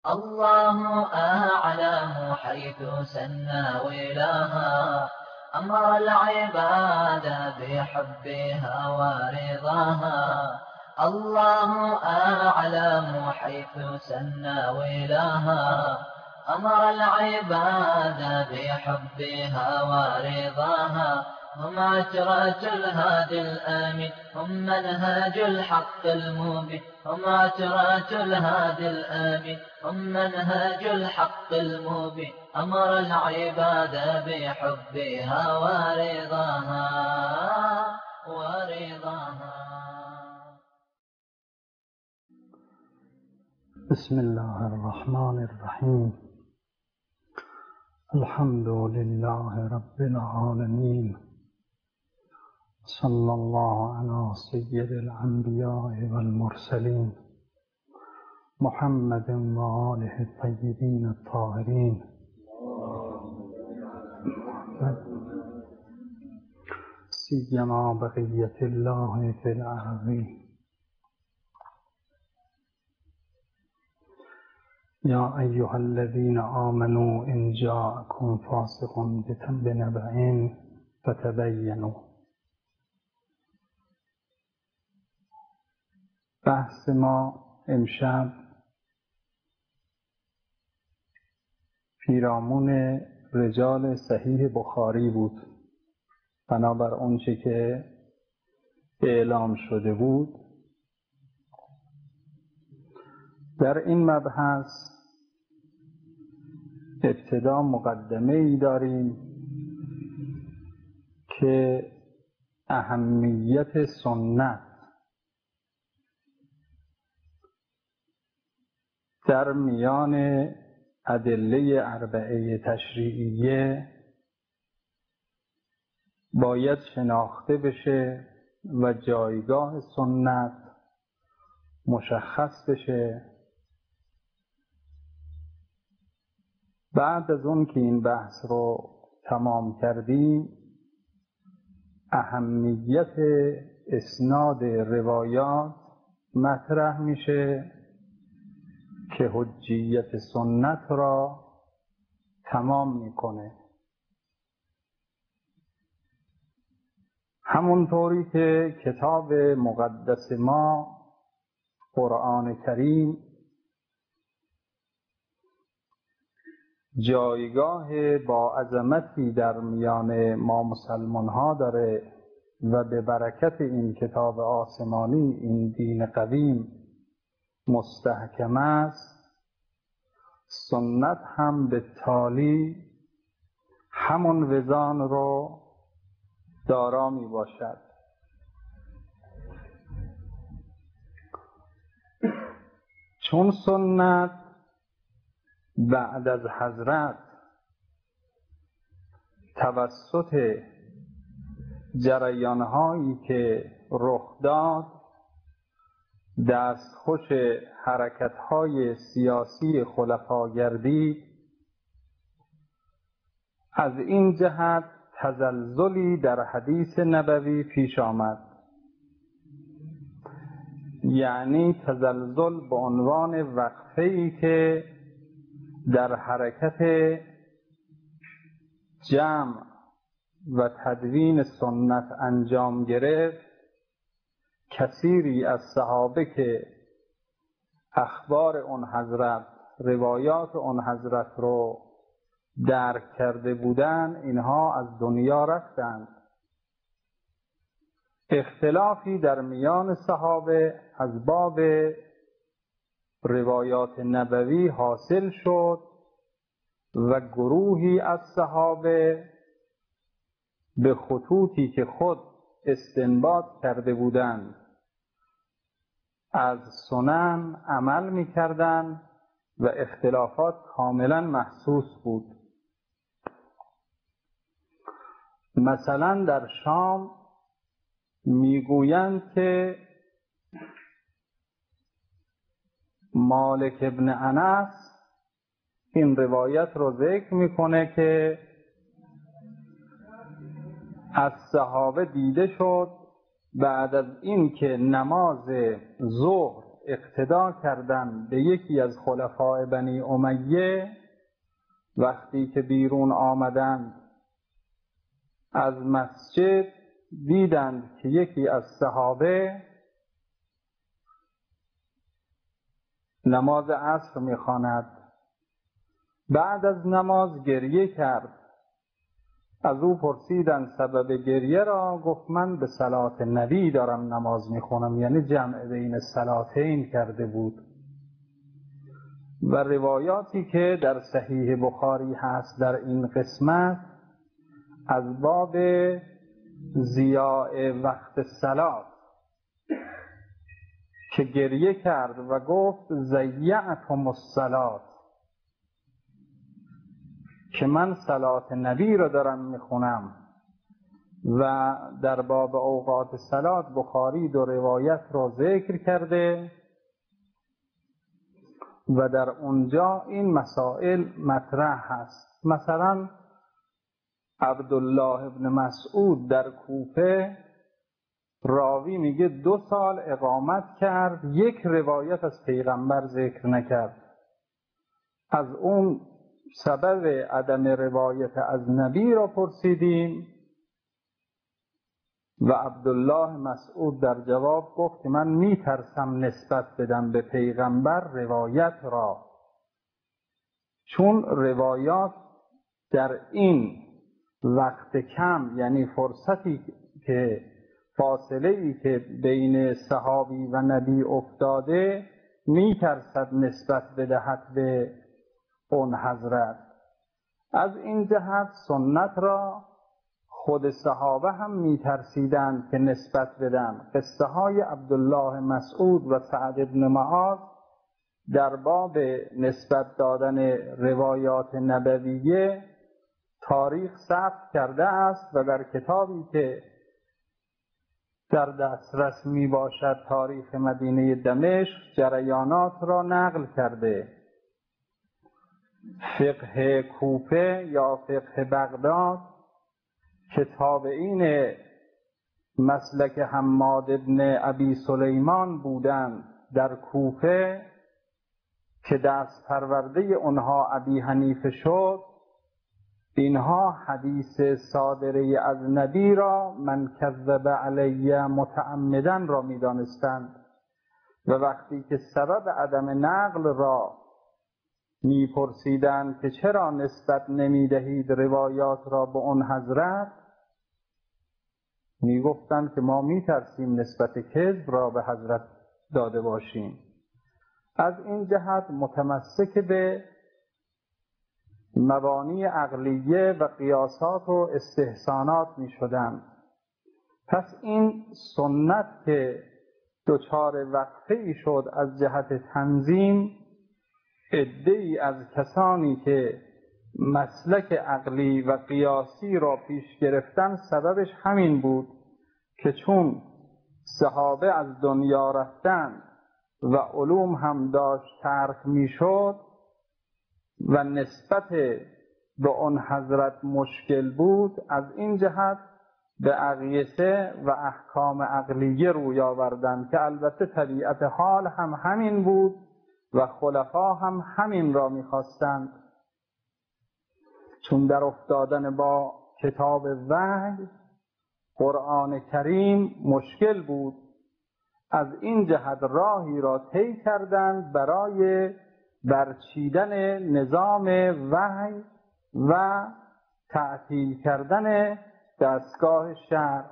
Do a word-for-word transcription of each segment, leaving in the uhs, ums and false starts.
الله أعلم حيث سنى ولاها، أمر العباد بحبها ورضاها. الله أعلم حيث سنى ولاها، أمر العباد بحبها ورضاها. هم عترة الهادي الآمين، هم منهج الحق المبين. هم عترة الهادي الآمين، هم منهج الحق المبين. أمر العباد بحبها ورضاها ورضاها. بسم الله الرحمن الرحيم. الحمد لله رب العالمين، صلى الله على سيد الأنبياء والمرسلين محمد وآله الطيبين الطاهرين، سيما بقية الله في الأرضين. يا أيها الذين آمنوا إن جاءكم فاسق بنبأ فتبينوا. بحث ما امشب پیرامون رجال صحیح بخاری بود، بنابر آنچه که اعلام شده بود. در این مبحث ابتدا مقدمه ای داریم که اهمیت سنت در میان ادله اربعه تشریعیه باید شناخته بشه و جایگاه سنت مشخص بشه. بعد از اون که این بحث رو تمام کردیم، اهمیت اسناد روایات مطرح میشه که حجیت سنت را تمام میکنه. همونطوری که کتاب مقدس ما قرآن کریم جایگاه با عظمتی در میان ما مسلمان ها داره و به برکت این کتاب آسمانی، این دین قویم مستحکم است، سنت هم به تالی همون وزان رو دارا می باشد. چون سنت بعد از حضرت توسط جریان‌هایی که رخ داد دستخوش حرکت‌های سیاسی خلفا گردید، از این جهت تزلزلی در حدیث نبوی پیش آمد. یعنی تزلزل به عنوان وقفه‌ای که در حرکت جمع و تدوین سنت انجام گرفت. کثیری از صحابه که اخبار اون حضرت، روایات اون حضرت رو درک کرده بودند، اینها از دنیا رفتند. اختلافی در میان صحابه از باب روایات نبوی حاصل شد و گروهی از صحابه به خطوطی که خود استنباط کرده بودند از سنن عمل می‌کردند و اختلافات کاملا محسوس بود. مثلا در شام میگویند که مالک ابن انس این روایت رو ذکر میکنه که از صحابه دیده شد بعد از این که نماز ظهر اقتدا کردن به یکی از خلفای بنی امیه وقتی که بیرون آمدند از مسجد دیدند که یکی از صحابه نماز عصر می‌خواند. بعد از نماز گریه کرد. از او پرسیدند سبب گریه را، گفت من به صلات نبی دارم نماز میخونم، یعنی جمع بین صلاتین کرده بود. و روایاتی که در صحیح بخاری هست در این قسمت از باب ضیاع وقت صلات که گریه کرد و گفت ضیعتم الصلات، که من صلات نبی را دارم میخونم. و در باب اوقات صلات بخاری دو روایت را ذکر کرده و در اونجا این مسائل مطرح هست. مثلا عبدالله ابن مسعود در کوفه راوی میگه دو سال اقامت کرد، یک روایت از پیغمبر ذکر نکرد. از اون سبب عدم روایت از نبی را پرسیدیم و عبدالله مسعود در جواب گفت که من میترسم نسبت بدم به پیغمبر روایت را، چون روایات در این وقت کم، یعنی فرصتی که فاصله ای که بین صحابی و نبی افتاده، میترسد نسبت بدهد به اون حضرت. از این جهت سنت را خود صحابه هم میترسیدند که نسبت بدن. قصه های عبدالله مسعود و سعد بن معاذ در باب نسبت دادن روایات نبویه تاریخ ثبت کرده است و در کتابی که در دسترس می باشد تاریخ مدینه دمشق جریانات را نقل کرده. فقه کوفه یا فقه بغداد که تابعین مسلک حماد بن ابی سلیمان بودند در کوفه که دست پرورده اونها ابی حنیفه شد، اینها حدیث صادره از نبی را من کذب علی متعمدا را می دانستند و وقتی که سبب عدم نقل را می پرسیدند که چرا نسبت نمی دهید روایات را به اون حضرت، می گفتند که ما می ترسیم نسبت کذب را به حضرت داده باشیم. از این جهت متمسک به مبانی عقلیه و قیاسات و استحسانات می شدند. پس این سنت که دچار وقفه ای شد از جهت تنظیم، عده‌ای از کسانی که مسلک عقلی و قیاسی را پیش گرفتن سببش همین بود که چون صحابه از دنیا رفتن و علوم هم داشت ترک می شد و نسبت به اون حضرت مشکل بود، از این جهت به اقیسه و احکام عقلیه روی آوردند که البته طبیعت حال هم همین بود و خلفا هم همین را می‌خواستند، چون در افتادن با کتاب وحی قرآن کریم مشکل بود. از این جهت راهی را طی کردند برای برچیدن نظام وحی و تعطیل کردن دستگاه شرع.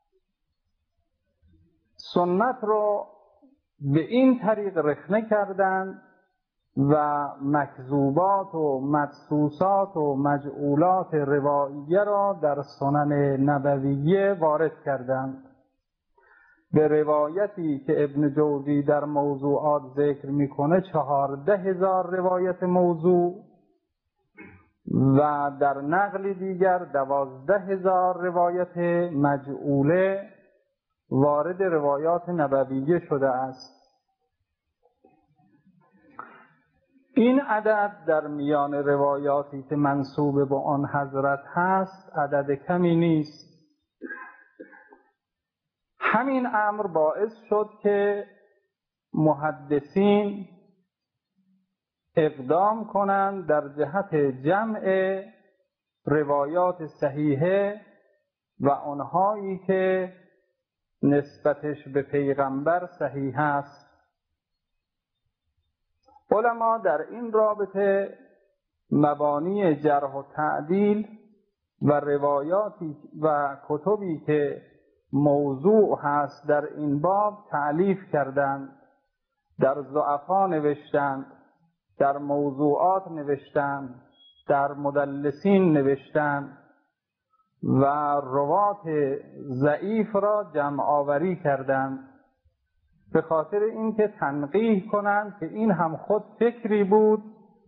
سنت را به این طریق رخنه کردند و مکذوبات و مدسوسات و مجعولات رواییه را در سنن نبویه وارد کردند. به روایتی که ابن جوزی در موضوعات ذکر میکنه چهارده هزار روایت موضوع و در نقل دیگر دوازده هزار روایت مجعوله وارد روایات نبویه شده است. این عدد در میان روایاتی که منسوب به آن حضرت هست عدد کمی نیست. همین امر باعث شد که محدثین اقدام کنند در جهت جمع روایات صحیحه و آنهایی که نسبتش به پیغمبر صحیح است. علما در این رابطه مبانی جرح و تعدیل و روایاتی و کتبی که موضوع هست در این باب تألیف کردند، در ضعفا نوشتند، در موضوعات نوشتند، در مدلسین نوشتند و روات ضعیف را جمع آوری کردند به خاطر اینکه تنقیح کنند که این هم خود فکری بود،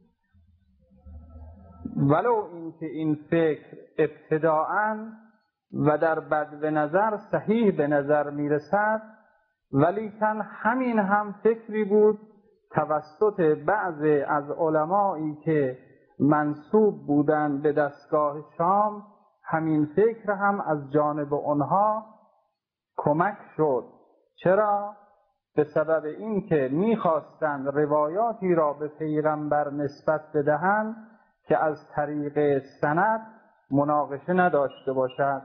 ولو اینکه این فکر ابتداءً و در بد به نظر صحیح به نظر میرسد، ولیکن همین هم فکری بود توسط بعضی از علمایی که منسوب بودند به دستگاه شام، همین فکر هم از جانب آنها کمک شد. چرا؟ به سبب اینکه میخواستند روایاتی را به پیغمبر نسبت بدهند که از طریق سند مناقشه نداشته باشد.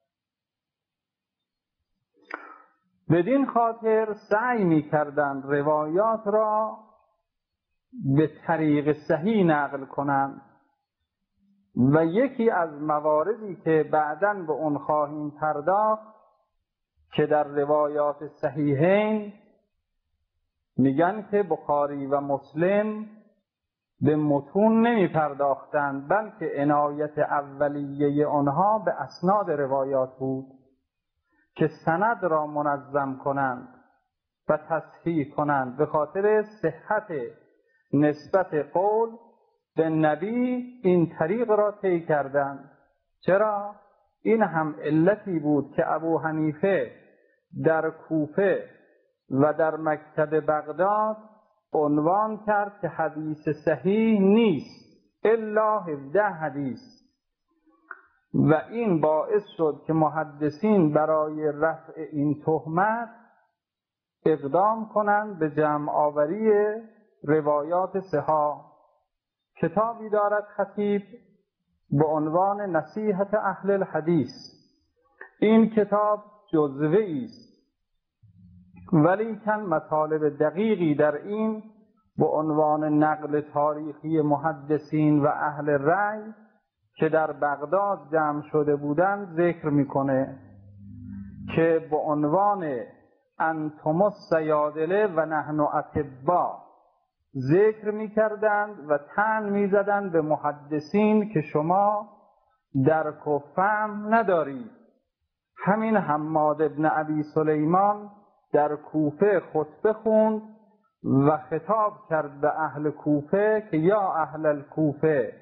بدین خاطر سعی می‌کردند روایات را به طریق صحیح نقل کنند و یکی از مواردی که بعداً به اون خواهیم پرداخت که در روایات صحیحین میگن که بخاری و مسلم به متون نمی پرداختند، بلکه عنایت اولیه آنها به اسناد روایات بود که سند را منظم کنند و تصحیح کنند به خاطر صحت نسبت قول به نبی. این طریق را طی کردند. چرا؟ این هم علتی بود که ابو حنیفه در کوفه و در مکتب بغداد عنوان کرد که حدیث صحیح نیست الا هفده حدیث، و این باعث شد که محدثین برای رفع این تهمت اقدام کنند به جمع آوری روایات صحاح. کتابی دارد خطیب به عنوان نصیحت اهل الحدیث. این کتاب جزوه‌ای است ولیکن مطالب دقیقی در این به عنوان نقل تاریخی محدثین و اهل رأی که در بغداد جمع شده بودند ذکر میکنه که به عنوان انتم الصیادله و نحن اطباء ذکر میکردند و طعن میزدند به محدثین که شما درک و فهم ندارید. همین حماد ابن ابی سلیمان در کوفه خطبه خوند و خطاب کرد به اهل کوفه که یا اهل الکوفه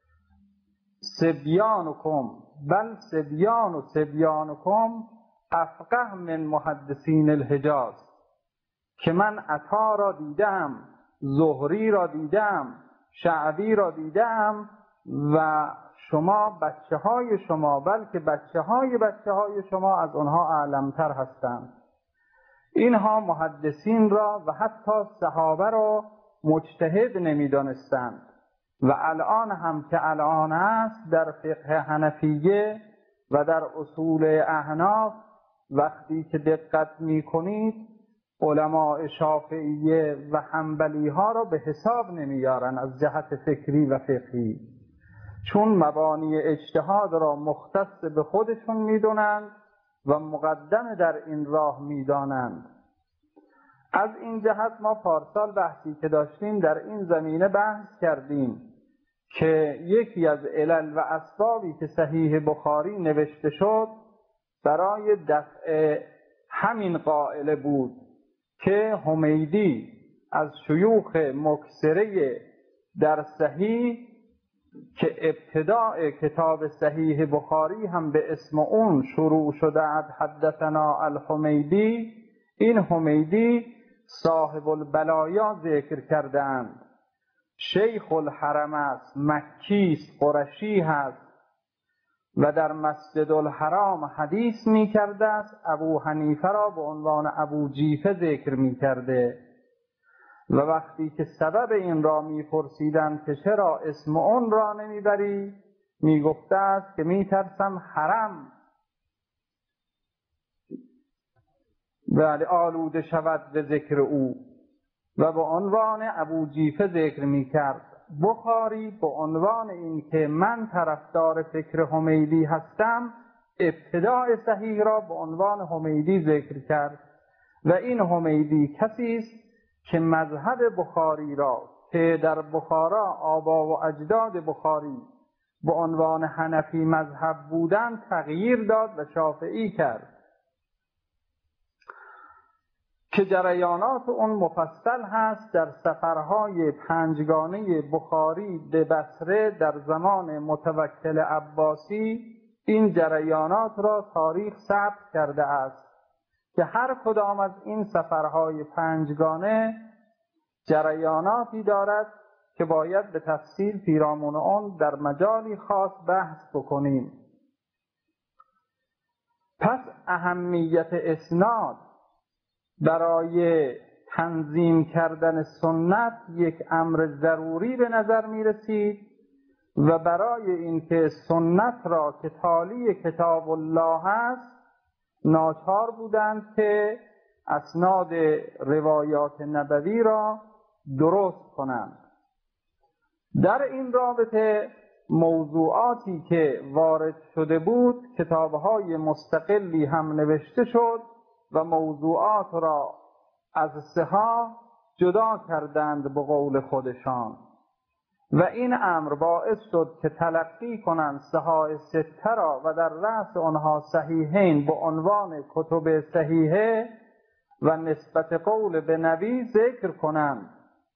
سبیانکم بل سبیان و سبیانکم افقه من محدثین الحجاز، که من عطا را دیدم، زهری را دیدم، شعبی را دیدم و شما بچه های شما بلکه بچه های بچه های شما از آنها اعلمتر هستند. اینها محدثین را و حتی صحابه را مجتهد نمی دانستند و الان هم که الان است در فقه حنفیه و در اصول احناف وقتی که دقت می کنید علماء شافعیه و حنبلی ها را به حساب نمیارن از جهت فکری و فقهی، چون مبانی اجتهاد را مختص به خودشون میدونند و مقدم در این راه میدانند. از این جهت ما پارسال بحثی که داشتیم در این زمینه بحث کردیم که یکی از علل و اسبابی که صحیح بخاری نوشته شد برای دفع همین قائله بود که حمیدی از شیوخ مکثره در صحیح که ابتداء کتاب صحیح بخاری هم به اسم اون شروع شده از حدثنا الحمیدی، این حمیدی صاحب البلایا ذکر کردند، شیخ الحرم است، مکی است، قرشی هست و در مسجد الحرام حدیث می کرده است. ابو حنیفه را به عنوان ابو جیفه ذکر می کرده و وقتی که سبب این را میپرسیدند که چرا اسم اون را نمیبری، میگفته است که میترسم حرم ولی آلوده شود به ذکر او. و به عنوان ابوجیفه ذکر میکرد. بخاری به عنوان این که من طرفدار فکر حمیدی هستم، ابتداء صحیح را به عنوان حمیدی ذکر کرد و این حمیدی کسی است که مذهب بخاری را که در بخارا آبا و اجداد بخاری به عنوان حنفی مذهب بودند تغییر داد و شافعی کرد، که جریانات اون مفصل هست در سفرهای پنجگانه بخاری به بصره در زمان متوکل عباسی. این جریانات را تاریخ ثبت کرده است که هر کدام از این سفرهای پنجگانه جریاناتی دارد که باید به تفصیل پیرامون آن در مجالی خاص بحث بکنیم. پس اهمیت اسناد برای تنظیم کردن سنت یک امر ضروری به نظر می رسید و برای اینکه سنت را که تالی کتاب الله است ناچار بودند که اسناد روایات نبوی را درست کنند. در این رابطه موضوعاتی که وارد شده بود کتاب‌های مستقلی هم نوشته شد و موضوعات را از سها جدا کردند به قول خودشان و این امر باعث شد که تلقی کنند سها سته را و در رأس آنها صحیحین به عنوان کتب صحیحه و نسبت قول به نبی ذکر کنند.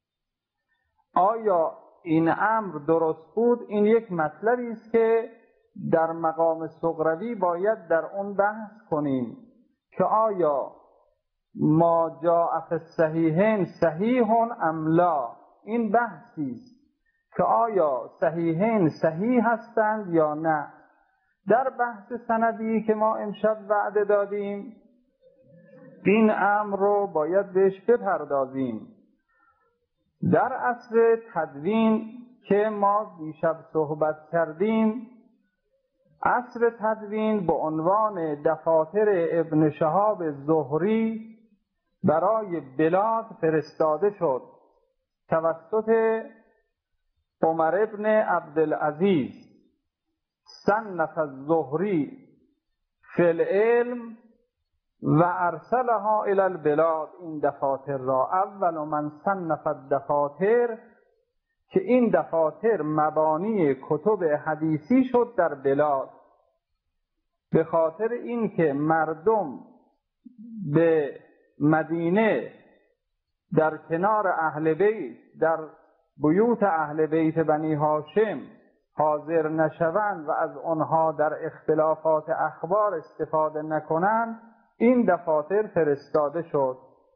آیا این امر درست بود؟ این یک مطلبی است که در مقام صغروی باید در اون بحث کنیم که آیا ما جاء فی الصحیحین صحیح ام لا. این بحثی است که آیا صحیحین صحیح هستند یا نه. در بحث سندی که ما امشب وعده دادیم این امر رو باید بهش بپردازیم. در عصر تدوین که ما دیشب صحبت کردیم، عصر تدوین به عنوان دفاتر ابن شهاب زهری برای بلاد فرستاده شد توسط عمر ابن عبدالعزیز. صنف الزهری فی العلم و ارسلها الی البلاد. این دفاتر را اول من صنف الدفاتر که این دفاتر مبانی کتب حدیثی شد در بلاد، به خاطر اینکه مردم به مدینه در کنار اهل بیت در بیوت اهل بیت بنی هاشم حاضر نشوند و از آنها در اختلافات اخبار استفاده نکنند، این دفاتر فرستاده شد.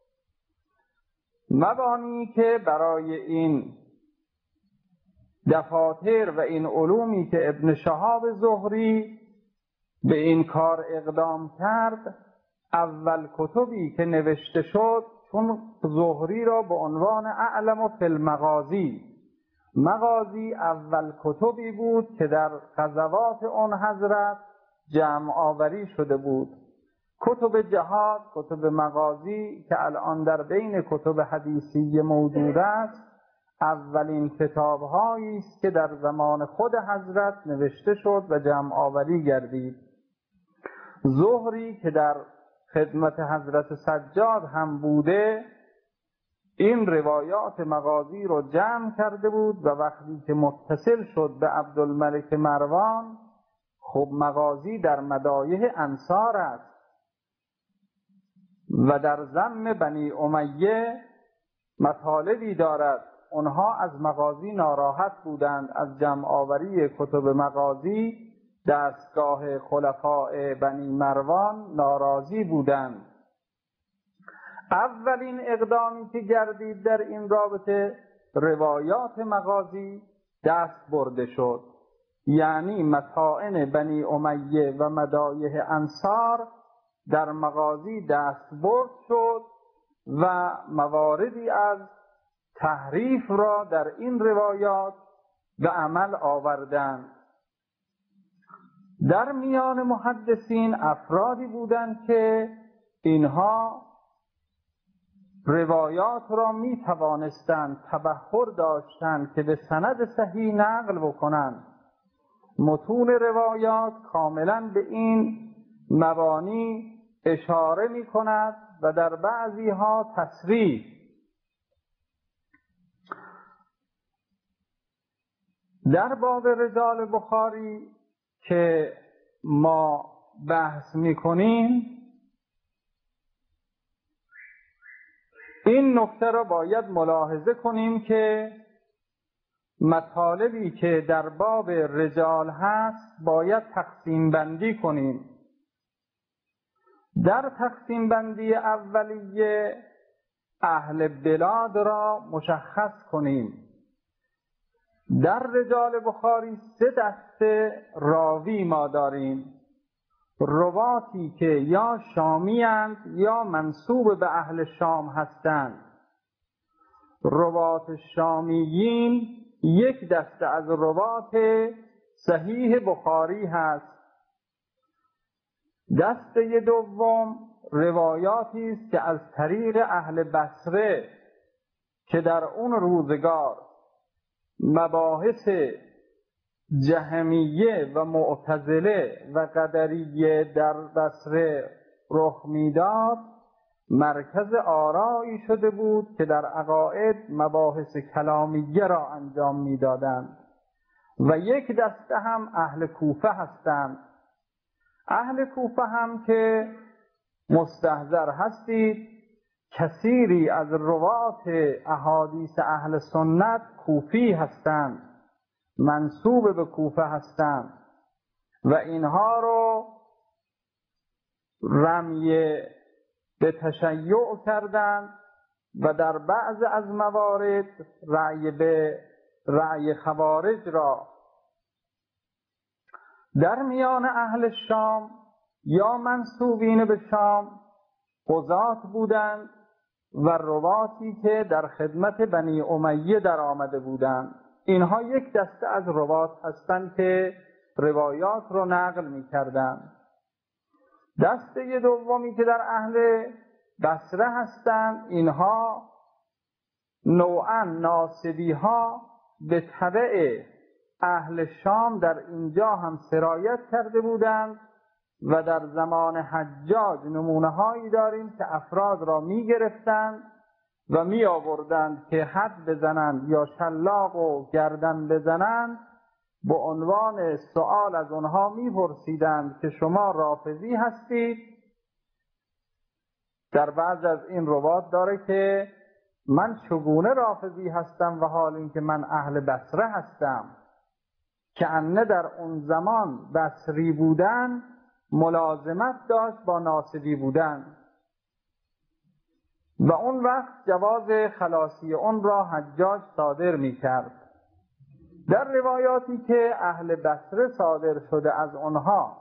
مبانی که برای این دفاتر و این علومی که ابن شهاب زهری به این کار اقدام کرد، اول کتبی که نوشته شد، چون زهری را به عنوان اعلم فی المغازی، مغازی اول کتبی بود که در غزوات آن حضرت جمع آوری شده بود. کتب جهاد، کتب مغازی که الان در بین کتب حدیثی موجود است، اولین کتاب‌هایی است که در زمان خود حضرت نوشته شد و جمع آوری گردید. زهری که در خدمت حضرت سجاد هم بوده، این روایات مغازی رو جمع کرده بود و وقتی که متصل شد به عبدالملک مروان، خب مغازی در مدایح انصار است و در ذم بنی امیه مطالبی دارد. اونها از مغازی ناراحت بودند، از جمع آوری کتب مغازی دستگاه خلفاء بنی مروان ناراضی بودند. اولین اقدامی که گردید در این رابطه روایات مغازی دست برده شد، یعنی مطائن بنی امیه و مدایح انصار در مغازی دست برد شد و مواردی از تحریف را در این روایات به عمل آوردند. در میان محدثین افرادی بودند که اینها روایات را می توانستند تبحر داشتند که به سند صحیح نقل بکنند. متون روایات کاملا به این مبانی اشاره می کند و در بعضی ها تصریح. در باب رجال بخاری که ما بحث می کنیم این نکته را باید ملاحظه کنیم که مطالبی که در باب رجال هست باید تقسیم بندی کنیم. در تقسیم بندی اولیه اهل بلاد را مشخص کنیم. در رجال بخاری سه دسته راوی ما داریم: رواتی که یا شامی اند یا منسوب به اهل شام هستند. روات شامیین یک دسته از روات صحیح بخاری هست. دسته دوم روایاتی است که از طریق اهل بصره که در اون روزگار مباحث جهمیه و معتزله و قدریه در بصره رخ میداد، مرکز آرایی شده بود که در عقاید مباحث کلامیه را انجام میدادند. و یک دسته هم اهل کوفه هستند. اهل کوفه هم که مستحضر هستید کثیری از روات احادیث اهل سنت کوفی هستند، منسوب به کوفه هستند و اینها رو رمی به تشیع کردند و در بعض از موارد رأی به رأی خوارج را. در میان اهل شام یا منسوبین به شام قضات بودند و رواتی که در خدمت بنی امیه در آمده بودند. اینها یک دسته از روات هستند که روایات رو نقل می کردند. دسته دومی که در اهل بصره هستند، اینها نوعا ناسبی ها به تبع اهل شام در اینجا هم سرایت کرده بودند و در زمان حجاج نمونه هایی داریم که افراد را می گرفتند و می آوردند که حد بزنند یا شلاق و گردن بزنند. به عنوان سؤال از آنها می پرسیدند که شما رافضی هستید. در بعض از این روات داره که من چگونه رافضی هستم و حال اینکه من اهل بصره هستم، که انه در اون زمان بصری بودن ملازمت داشت با ناصبی بودن و اون وقت جواز خلاصی اون را حجاج صادر می کرد. در روایاتی که اهل بصره صادر شده از آنها،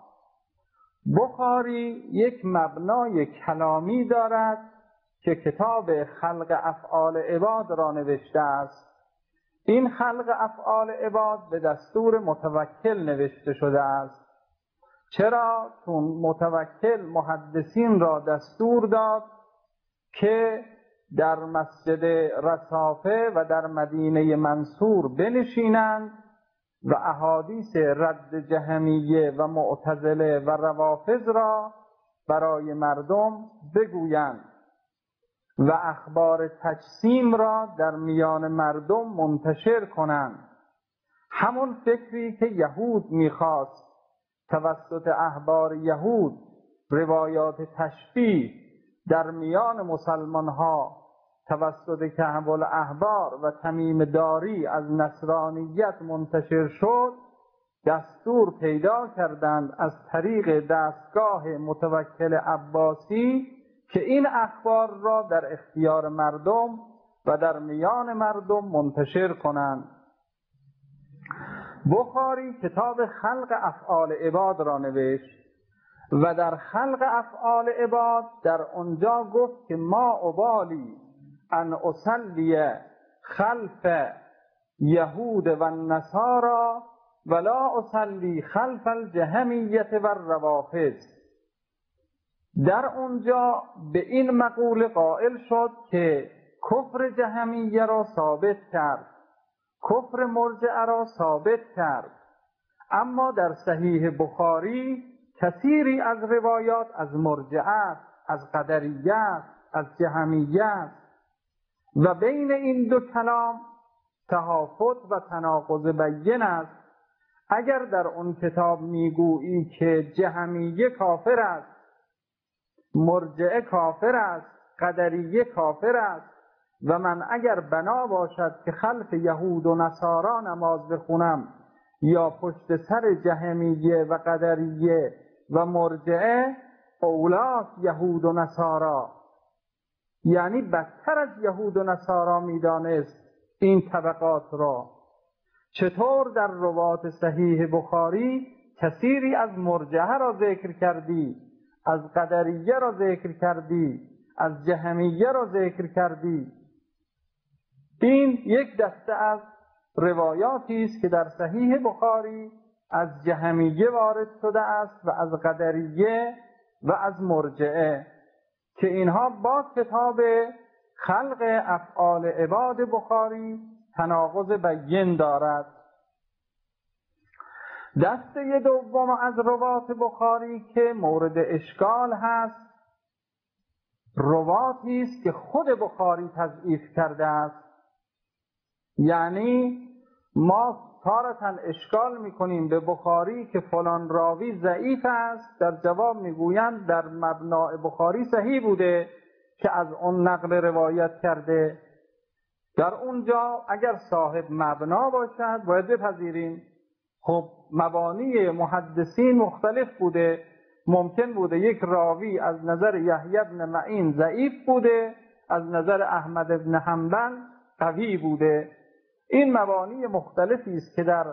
بخاری یک مبنای کلامی دارد که کتاب خلق افعال عباد را نوشته است. این خلق افعال عباد به دستور متوکل نوشته شده است. چرا؟ چون متوکل محدثین را دستور داد که در مسجد رصافه و در مدینه منصور بنشینند و احادیث رد جهمیه و معتزله و روافض را برای مردم بگویند و اخبار تجسیم را در میان مردم منتشر کنند. همون فکری که یهود میخواست توسط احبار یهود روایات تشبیه در میان مسلمان ها توسط کهف الاحبار و تمیم داری از نصرانیت منتشر شد، دستور پیدا کردند از طریق دستگاه متوکل عباسی که این اخبار را در اختیار مردم و در میان مردم منتشر کنند. بخاری کتاب خلق افعال عباد را نوشت و در خلق افعال عباد در اونجا گفت که ما ابالی ان اصلی خلف یهود و النصارى ولا اصلی خلف الجهمیة و الروافض. در اونجا به این مقوله قائل شد که کفر جهمیه را ثابت کرد، کفر مرجئه را ثابت کرد، اما در صحیح بخاری کثیری از روایات از مرجئه، از قدریه، از جهمیه و بین این دو کلام تهافت و تناقض بین است. اگر در اون کتاب میگویی که جهمیه کافر است، مرجئه کافر است، قدریه کافر است و من اگر بنا باشد که خلف یهود و نصارا نماز بخونم یا پشت سر جهمیه و قدریه و مرجئه، اولاس یهود و نصارا، یعنی بدتر از یهود و نصارا میدانست این طبقات را. چطور در روات صحیح بخاری کثیری از مرجئه را ذکر کردی، از قدریه را ذکر کردی، از جهمیه را ذکر کردی؟ این یک دسته از روایاتی است که در صحیح بخاری از جهمیه وارد شده است و از قدریه و از مرجئه که اینها با کتاب خلق افعال عباد بخاری تناقض بین دارد. دسته دوم از روات بخاری که مورد اشکال هست، رواتی است که خود بخاری تضعیف کرده است. یعنی ما تارتاً اشکال میکنیم به بخاری که فلان راوی ضعیف است، در جواب میگویند در مبنای بخاری صحیح بوده که از اون نقل روایت کرده. در اونجا اگر صاحب مبنا باشد باید بپذیریم خب مبانی محدثین مختلف بوده، ممکن بوده یک راوی از نظر یحیی بن معین ضعیف بوده، از نظر احمد بن حنبل قوی بوده. این مبانی مختلفی است که در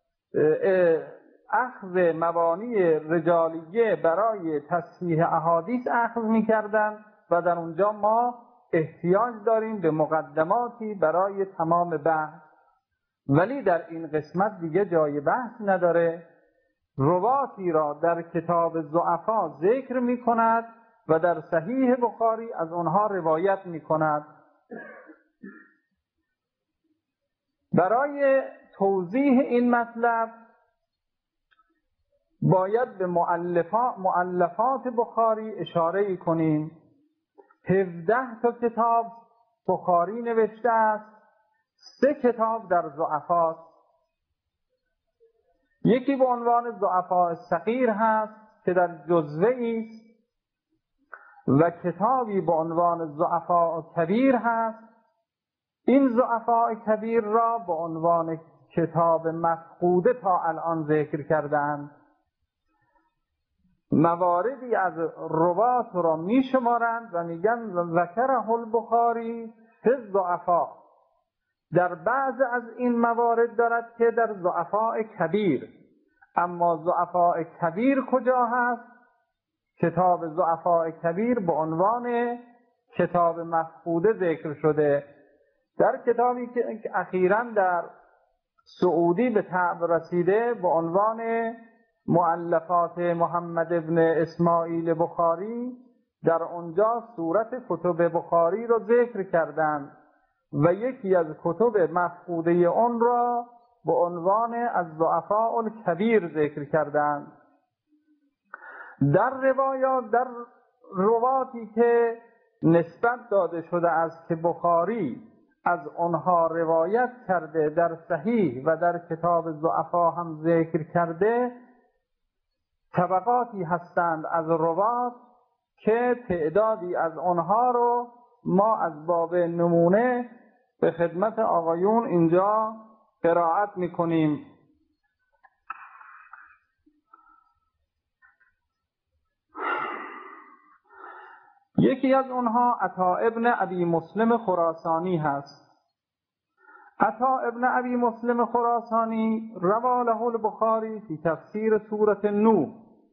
اخذ مبانی رجالیه برای تصحیح احادیث اخذ می‌کردند و در اونجا ما احتیاج داریم به مقدماتی برای تمام بحث، ولی در این قسمت دیگه جای بحث نداره. رواتی را در کتاب ضعفا ذکر می کند و در صحیح بخاری از آنها روایت می کند. برای توضیح این مطلب باید به مؤلفات, مؤلفات بخاری اشاره کنیم. هفده تا کتاب بخاری نوشته است، سه کتاب در ضعفاست. یکی به عنوان ضعفاء صغیر هست که در جزوه است و کتابی به عنوان ضعفاء کبیر هست. این ضعفاء کبیر را به عنوان کتاب مفقوده تا الان ذکر کردند. مواردی از روات را می شمارند و میگن ذکره البخاری فی الضعفاء. در بعض از این موارد دارد که در ضعفاء کبیر، اما ضعفاء کبیر کجا هست؟ کتاب ضعفاء کبیر به عنوان کتاب مفقوده ذکر شده. در کتابی که اخیراً در سعودی به طبع رسیده به عنوان مؤلفات محمد ابن اسماعیل بخاری، در اونجا صورت کتب بخاری را ذکر کردند و یکی از کتب مفقوده اون را به عنوان از ضعفاء الکبیر ذکر کردند. در روایات، در رواتی که نسبت داده شده است که بخاری از آنها روایت کرده، در صحیح و در کتاب ضعفا هم ذکر کرده، طبقاتی هستند از روات که تعدادی از آنها رو ما از باب نمونه به خدمت آقایون اینجا قرائت میکنیم. یکی از اونها عطا ابن ابی مسلم خراسانی هست. عطا ابن ابی مسلم خراسانی روى له البخاری فی تفسیر سورة النور.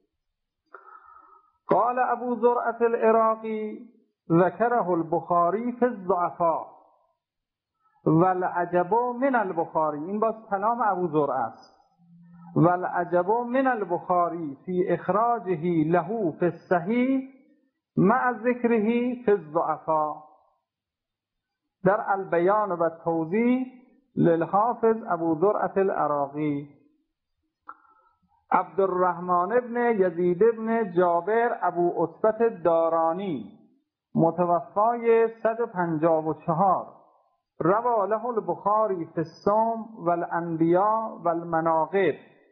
قال ابو زرعة العراقی ذکره البخاری فی الضعفاء والعجب من البخاری، این باز کلام ابو زرعه است، والعجب من البخاری فی اخراجه له فی الصحیح مع ذکره فی الضعفاء. در البیان و توضیح للحافظ ابو زرعة العراقی. عبدالرحمن ابن یزید ابن جابر ابو عتبة دارانی متوفای صد و پنجاه و چهار، روى له البخاری فی الصوم والانبیاء والمناقب.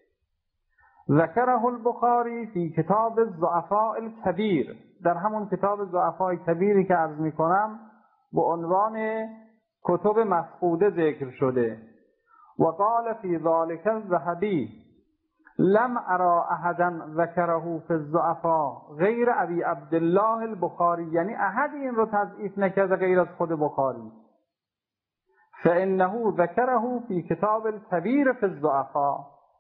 ذکره البخاری فی کتاب الضعفاء الکبیر، در همون کتاب ضعفاء کبیری که عرض میکنم به عنوان کتب مفقوده ذکر شده. و قال فی ذلک الذهبی لم ارى احدا ذکره فی الضعفاء غیر ابی عبدالله البخاری، یعنی احد این رو تضعیف نکرده غیر از خود بخاری. فانه ذکره فی کتاب الکبیر فی الضعفاء.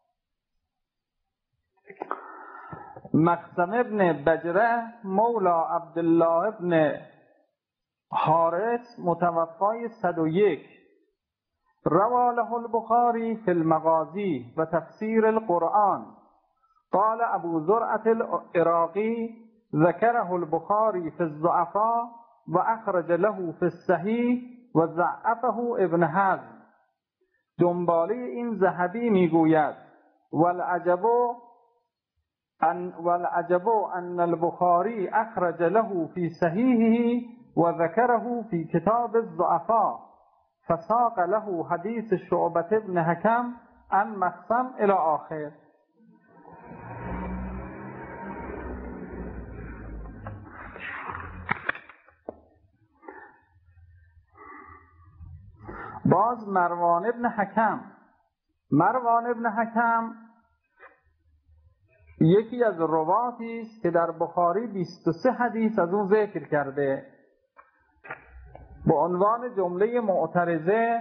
مخزم ابن بجره مولا عبدالله ابن حارث متوفای صد و یک، روى له البخاری فی المغازی و تفسیر القرآن. قال ابو زرعة العراقی ذکره البخاری فی الضعفاء و اخرج له فی الصحیح و ضعفه ابن حزم. دنباله این ذهبی میگوید والعجب ان والعجب ان البخاری اخرج له فی صحیحه و ذکره فی کتاب الضعفاء فساق له حدیث شعبة ابن حکم عن مخزم الى آخر. باز مروان ابن حکم مروان ابن حکم یکی از رواتی است که در بخاری بیست و سه حدیث از اون ذکر کرده. با عنوان جمله معترضه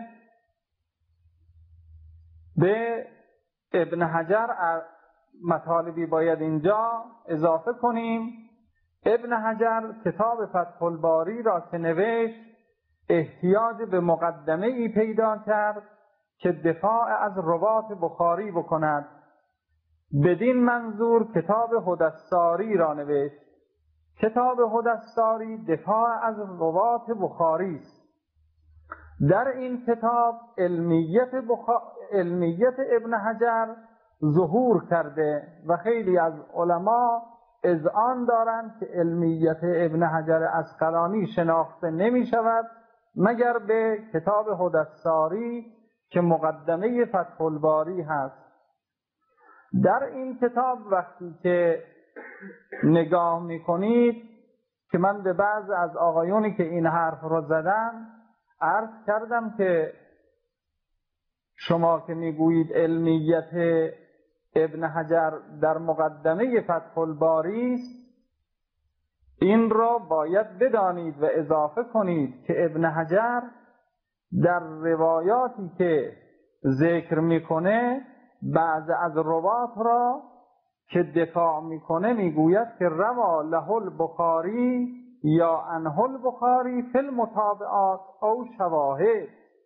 به ابن حجر مطالبی باید اینجا اضافه کنیم. ابن حجر کتاب فتح الباری را که نوشت احتیاج به مقدمه ای پیدا کرد که دفاع از روات بخاری بکند. بدین منظور کتاب هدی الساری را نوشت. کتاب هدی الساری دفاع از روات بخاری است. در این کتاب علمیت, بخ... علمیت ابن حجر ظهور کرده و خیلی از علما اذعان دارند که علمیت ابن حجر عسقلانی شناخته نمی شود مگر به کتاب هدی الساری که مقدمه فتح الباری هست. در این کتاب وقتی که نگاه میکنید که من به بعض از آقایونی که این حرف رو زدن عرض کردم که شما که میگویید علمیت ابن حجر در مقدمه فتح الباری است، این را باید بدانید و اضافه کنید که ابن حجر در روایاتی که ذکر میکنه بعض از روات را که دفاع میکنه میگوید که روا له البخاری یا عنه البخاری فی المتابعات او شواهد.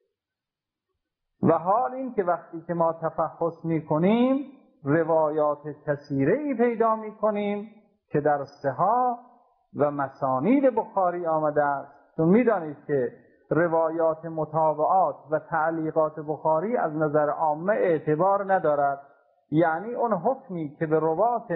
و حال این که وقتی که ما تفحص میکنیم روایات کثیره‌ای پیدا میکنیم که در صحاح و مسانید بخاری آمده است. چون میدانید که روایات متابعات و تعلیقات بخاری از نظر عامه اعتبار ندارد، یعنی اون حکمی که به روات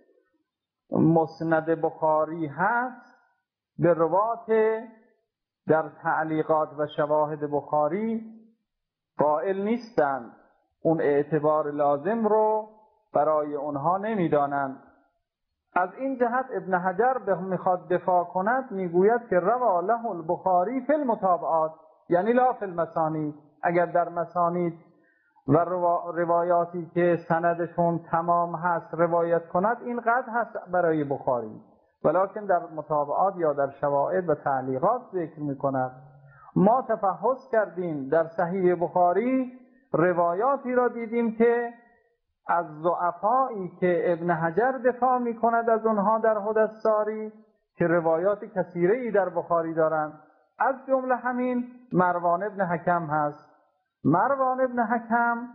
مسند بخاری هست به روات در تعلیقات و شواهد بخاری قائل نیستند، اون اعتبار لازم رو برای اونها نمیدانند. از این جهت ابن حجر به میخواد دفاع کند میگوید که روا له البخاری فی المتابعات، یعنی لا فی المسانید. اگر در مسانید و روایاتی که سندشون تمام هست روایت کند این قد هست برای بخاری، ولکن در متابعات یا در شواهد و تعلیقات ذکر میکند. ما تفحص کردیم در صحیح بخاری روایاتی را دیدیم که از ضعفایی که ابن حجر دفاع میکند از اونها در هدی الساری که روایات کثیره‌ای در بخاری دارند، از جمله همین مروان ابن حکم هست. مروان ابن حکم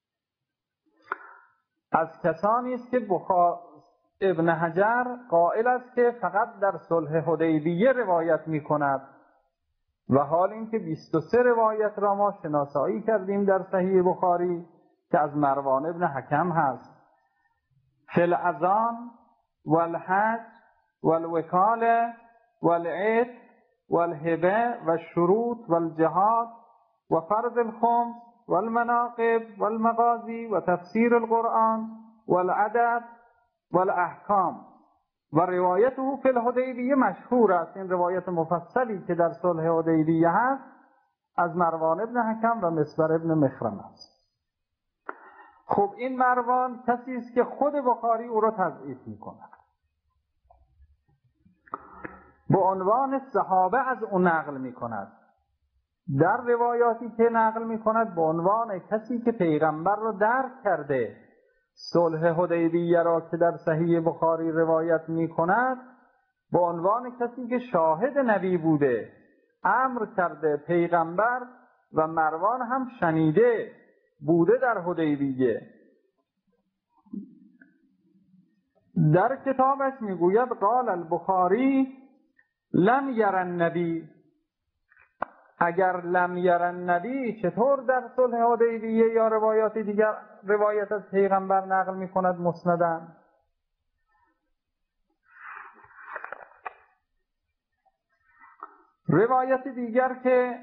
از کسانی است که بخار ابن حجر قائل است که فقط در صلح حدیبیه روایت می کند و حال اینکه بیست و سه روایت را ما شناسایی کردیم در صحیح بخاری که از مروان ابن حکم هست. فی الاذان والحج والوکاله والعید والهبه والشروط والجهاد وفرض الخمس والمناقب والمغازی وتفسیر القرآن والادب والاحکام و روایته فی الحدیبیه مشهور است. این روایت مفصلی که در صلح حدیبیه هست از مروان ابن حکم و مسور ابن مخرم است. خب این مروان کسی است که خود بخاری او را تضعیف می‌کند، به عنوان صحابه از او نقل می‌کند. در روایاتی که نقل می‌کند به عنوان کسی که پیغمبر را درک کرده، صلح حدیبیه را که در صحیح بخاری روایت می‌کند به عنوان کسی که شاهد نبی بوده، امر کرده پیغمبر و مروان هم شنیده بوده در حدیبیه. در کتابش میگوید قال البخاری لم یر النبی. اگر لم یر النبی چطور در صلح حدیبیه یا روایات دیگر روایت از پیغمبر نقل میکند مسنداً؟ روایت دیگر که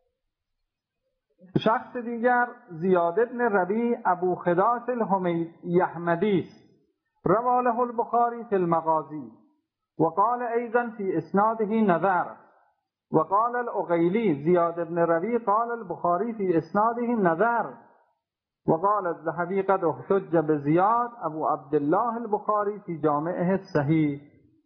شخص دیگر زیاد بن ربیع ابو خداش الحمیدی است، رواه البخاری فی المغازی وقال ایضا فی اسناده نظر. وقال العقیلی زیاد بن ربیع قال البخاری فی اسناده نظر. وقال الذهبی قد احتج بزیاد ابو عبدالله البخاری فی جامعه الصحیح.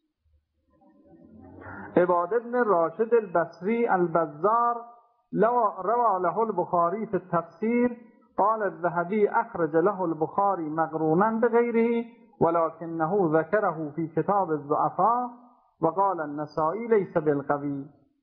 عباد بن راشد البصری البزار روى له البخاری فی التفسیر قال الذهبی اخرج له البخاری مقرونا بغیره ولكنه ذكره في كتاب الضعفاء وقال النسائي ليس بالقوي.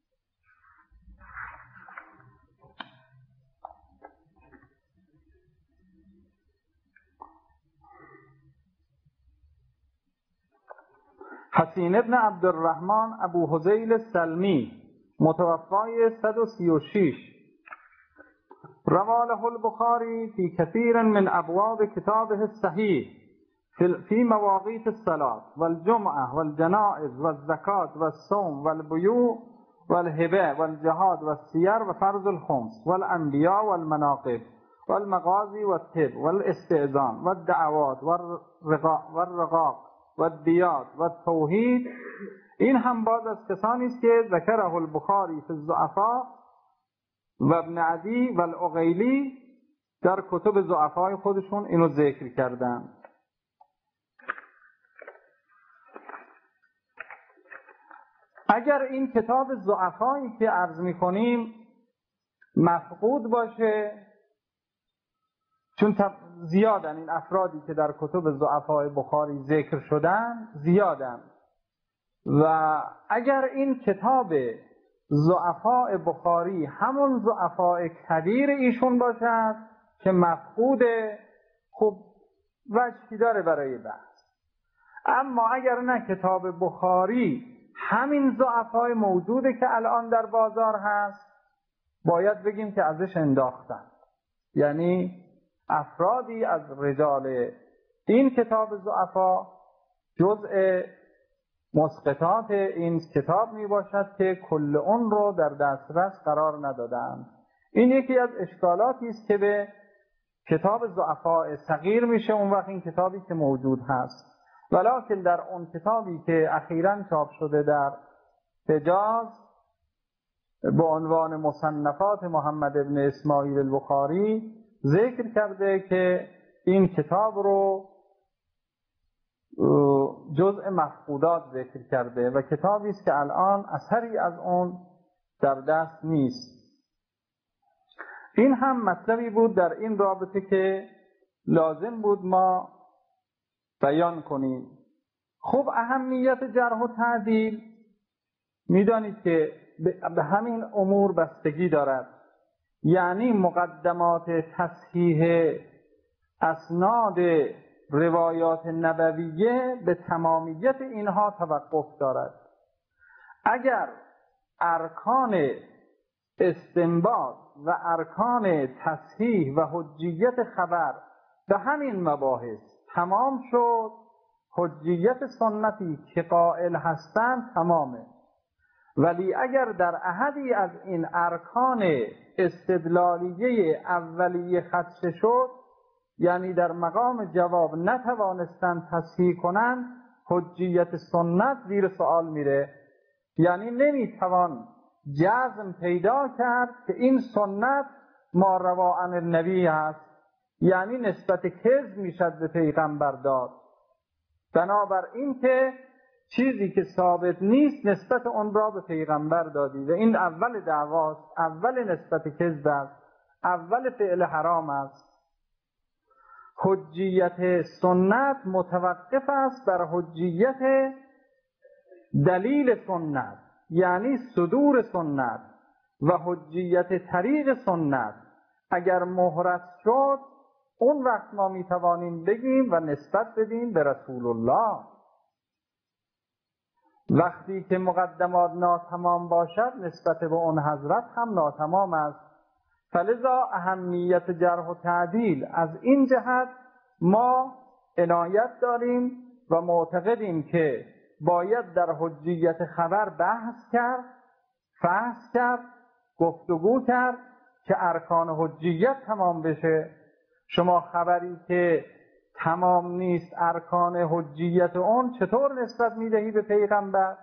حسین ابن عبدالرحمن ابو حذیل السلمی متوفای صد و سی و شش رواه له البخاری فی کثیر من ابواب کتابه الصحیح فی مواقیت الصلاة والجمعة والجنائز والزکاة والصوم والبیوع والهبه والجهاد والسیر وفرض الخمس والانبیاء والمناقب والمغازی والطب والاستئذان والدعوات والرقاق والدیات والتوحید. این هم باز از کسانی است که ذکره البخاری فی الضعفاء و ابن عدی و العقیلی در کتب ضعفای خودشون اینو ذکر کردن. اگر این کتاب ضعفایی که عرض می‌کنیم مفقود باشه، چون زیادن این افرادی که در کتب ضعفای بخاری ذکر شدن زیادن، و اگر این کتاب ضعفای بخاری همون ضعفای کبیر ایشون باشد که مفقوده، خب وجهی داره برای بحث. اما اگر نه کتاب بخاری همین ضعفای موجوده که الان در بازار هست، باید بگیم که ازش انداختن، یعنی افرادی از رجال این کتاب ضعفا جزء مسقطات این کتاب می باشد که کل اون رو در دسترس قرار ندادن. این یکی از اشکالاتی است که به کتاب ضعفا صغیر میشه اون وقت این کتابی که موجود هست، ولکن در اون کتابی که اخیراً چاپ شده در حجاز به عنوان مصنفات محمد بن اسماعیل البخاری ذکر کرده که این کتاب رو جزء مفقودات ذکر کرده و کتابی است که الان اثری از اون در دست نیست. این هم مطلبی بود در این رابطه که لازم بود ما بیان کنیم. خب اهمیت جرح و تعدیل میدانید که به همین امور بستگی دارد. یعنی مقدمات تصحیح اسناد روایات نبویه به تمامیت اینها توقف دارد. اگر ارکان استنباط و ارکان تصحیح و حجیت خبر به همین مباحث تمام شد، حجیت سنتی که قائل هستند تمامه. ولی اگر در احدی از این ارکان استدلالیه اولیه خدشه شد، یعنی در مقام جواب نتوانستند تصحیح کنند، حجیت سنت زیر سوال میره. یعنی نمیتوان جزم پیدا کرد که این سنت ما روا عن النبی است، یعنی نسبت کذب میشد به پیغمبر داد. بنابراین که چیزی که ثابت نیست نسبت اون را به پیغمبر دادی و این اول دعواست، اول نسبت کذب است، اول فعل حرام است. حجیت سنت متوقف است بر حجیت دلیل سنت، یعنی صدور سنت و حجیت طریق سنت. اگر مهرس شد، اون وقت ما میتوانیم بگیم و نسبت بدیم به رسول الله. وقتی که مقدمات ناتمام باشد، نسبت به اون حضرت هم ناتمام است. فلذا اهمیت جرح و تعدیل از این جهت ما عنایت داریم و معتقدیم که باید در حجیت خبر بحث کرد، فحص کرد، گفتگو کرد که ارکان حجیت تمام بشه. شما خبری که تمام نیست ارکان حجیت اون چطور نسبت میدهی به پیغمبر؟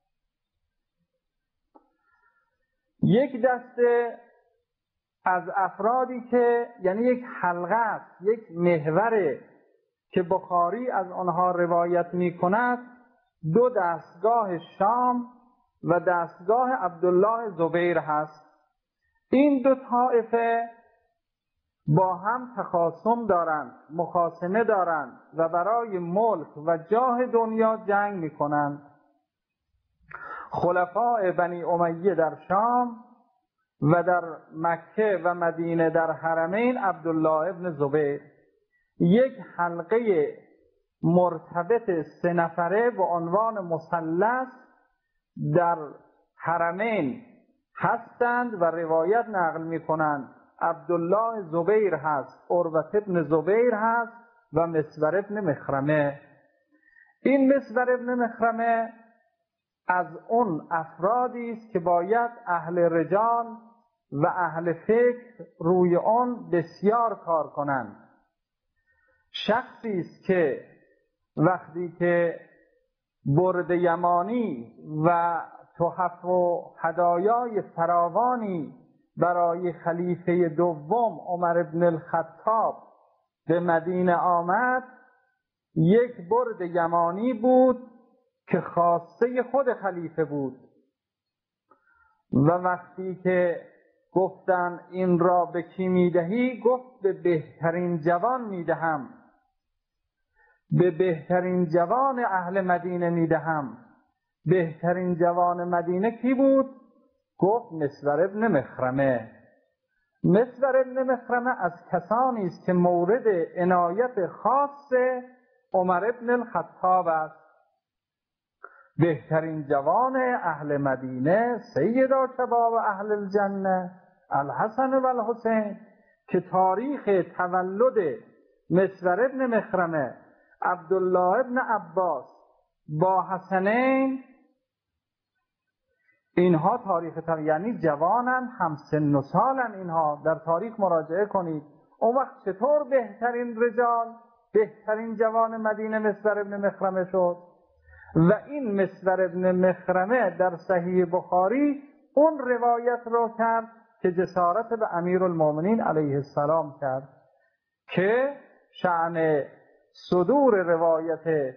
یک دسته از افرادی که یعنی یک حلقه است، یک محور که بخاری از آنها روایت می کند، دو دستگاه شام و دستگاه عبدالله زبیر هست. این دو طایفه با هم تخاصم دارند، مخاصمه دارند و برای ملک و جاه دنیا جنگ می کنند. خلفاء بنی امیه در شام و در مکه و مدینه در حرمین عبدالله ابن زبیر. یک حلقه مرتبط سه نفره به عنوان مثلث در حرمین هستند و روایت نقل می کنند. عبدالله زبیر هست، عروة ابن زبیر هست و مسور ابن مخرمه. این مسور ابن مخرمه از اون افرادی است که باید اهل رجال و اهل فکر روی آن بسیار کار کنند. شخصی است که وقتی که برد یمانی و تحف و هدایای فراوانی برای خلیفه دوم عمر بن الخطاب به مدینه آمد، یک برد یمانی بود که خواسته خود خلیفه بود و وقتی که گفتن این را به کی میدهی، گفت به بهترین جوان میدهم، به بهترین جوان اهل مدینه میدهم. بهترین جوان مدینه کی بود؟ گفت مسور ابن مخرمه. مسور ابن مخرمه از کسانی است که مورد عنایت خاص عمر ابن الخطاب است. بهترین جوان اهل مدینه، سیدا شباب اهل الجنه الحسن و الحسین، که تاریخ تولد مسور ابن مخرمه عبدالله ابن عباس با حسنین، اینها تاریخ تاریخ یعنی جوانن، هم سن و سالن، اینها در تاریخ مراجعه کنید. اون وقت چطور بهترین رجال، بهترین جوان مدینه مسور ابن مخرمه شد؟ و این مسور ابن مخرمه در صحیح بخاری اون روایت رو کرد که جسارت به امیرالمومنین علیه السلام کرد که شأن صدور روایت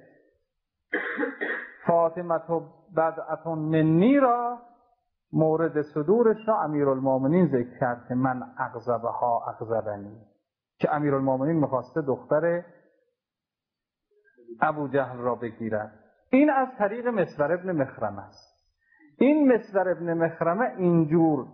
فاطمه بدعة منی را، مورد صدورش را امیرالمومنین ذکر کرد که من اغضبها اغضبنی، که امیرالمومنین می‌خواسته دختر ابو جهل را بگیرد. این از طریق مسور ابن مخرمه است. این مسور ابن مخرمه اینجور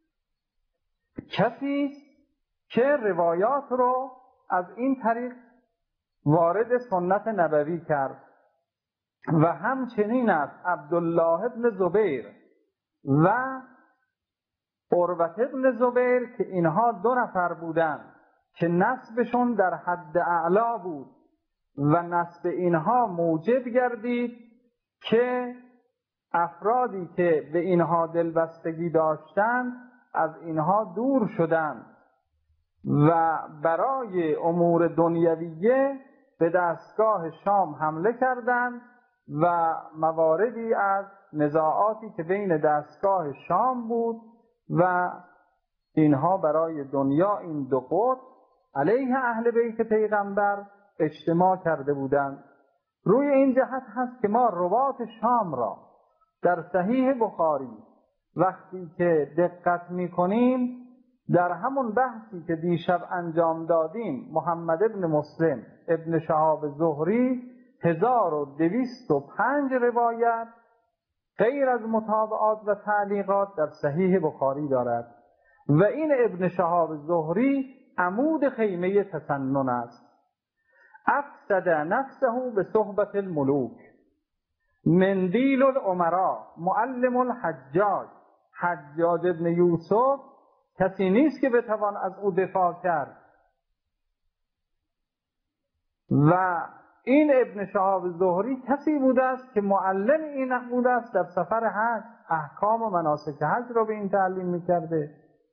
کسی است که روایات رو از این طریق وارد سنت نبوی کرد و همچنین است عبدالله ابن زبیر و عروة ابن زبیر که اینها دو نفر بودند که نسبشون در حد اعلا بود و نسب اینها موجب گردید که افرادی که به اینها دلبستگی داشتند از اینها دور شدند و برای امور دنیویه به دستگاه شام حمله کردند و مواردی از نزاعاتی که بین دستگاه شام بود و اینها برای دنیا این دو قطب علیه اهل بیت پیغمبر اجتماع کرده بودند. روی این جهت هست که ما روات شام را در صحیح بخاری وقتی که دقت می کنیم در همون بحثی که دیشب انجام دادیم محمد ابن مسلم ابن شهاب زهری هزار و دویست و پنج روایت غیر از متابعات و تعلیقات در صحیح بخاری دارد و این ابن شهاب زهری عمود خیمه تسنن است. افسد نفسه به صحبت الملوک، مندیل الامراء، معلم الحجاج. حجاج ابن یوسف کسی نیست که بتوان از او دفاع کرد و این ابن شهاب زهری کسی بوده است که معلم این بوده است در سفر حج، احکام و مناسک حج را به این تعلیم میکرده.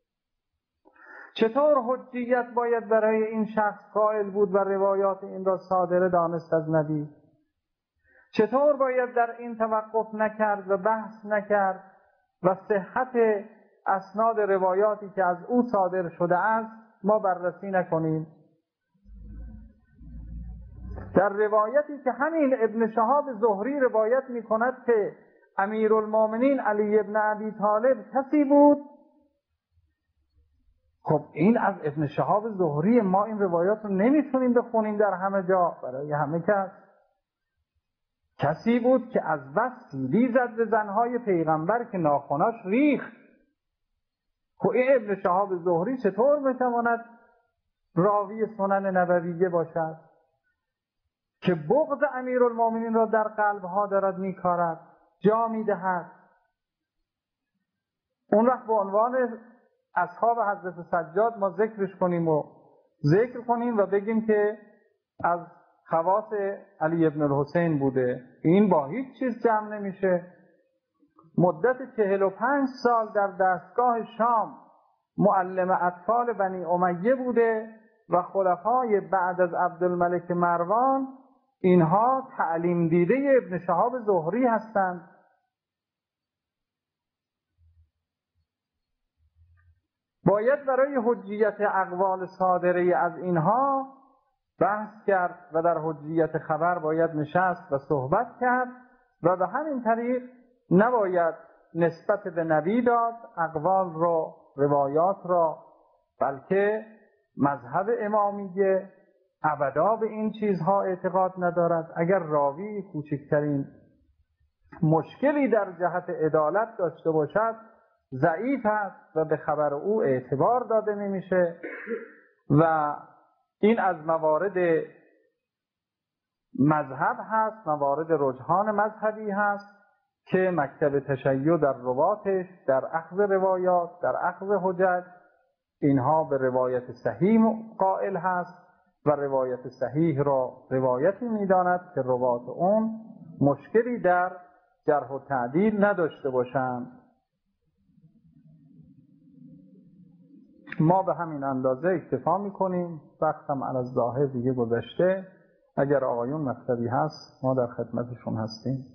چطور حجیت باید برای این شخص قائل بود و روایات این را صادره دانست از نبی؟ چطور باید در این توقف نکرد و بحث نکرد و صحت اسناد روایاتی که از او صادر شده است ما بررسی نکنیم؟ در روایتی که همین ابن شهاب زهری روایت می کند که امیرالمومنین علی ابن ابی طالب کسی بود، خب این از ابن شهاب زهری ما این روایات رو نمیتونیم بخونیم در همه جا برای همه کس. کسی بود که از بس سیلی زد به زنهای پیغمبر که ناخناش ریخت. خب این ابن شهاب زهری چطور میتواند راوی سنن نبویه باشد که بغض امیرالمومنین را در قلبها دارد میکارد، جا میدهد؟ اون وقت به عنوان اصحاب حضرت سجاد ما ذکرش کنیم و ذکر کنیم و بگیم که از خواص علی ابن الحسین بوده. این با هیچ چیز جمع نمیشه. مدت چهل و پنج سال در دستگاه شام معلم اطفال بنی امیه بوده و خلفای بعد از عبدالملک مروان اینها تعلیم دیده ابن شهاب زهری هستند. باید برای حجیت اقوال صادره از اینها بحث کرد و در حجیت خبر باید نشست و صحبت کرد و به همین طریق نباید نسبت به نبی داد اقوال را، روایات را، بلکه مذهب امامیه ابدا به این چیزها اعتقاد ندارد. اگر راوی کوچکترین مشکلی در جهت عدالت داشته باشد ضعیف است و به خبر او اعتبار داده نمیشه و این از موارد مذهب هست، موارد رجحان مذهبی هست که مکتب تشیع در رواتش، در اخذ روایات، در اخذ حجج اینها به روایت صحیح قائل هست و روایت صحیح را روایتی میداند که روات اون مشکلی در جرح و تعدیل نداشته باشند. ما به همین اندازه اکتفا میکنیم. وقتم علی الظاهر دیگه گذشته. اگر آقایون مطلبی هست ما در خدمتشون هستیم.